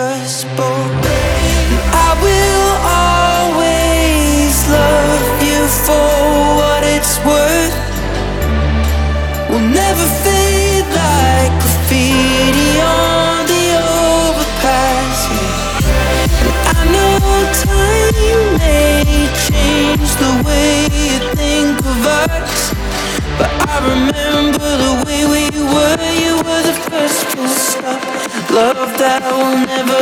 impossible. I will always love you for what it's worth. We'll never fade like graffiti on the overpass. I know time may change the way you think of us, but I remember the way we were. You were the first full stop, love that will never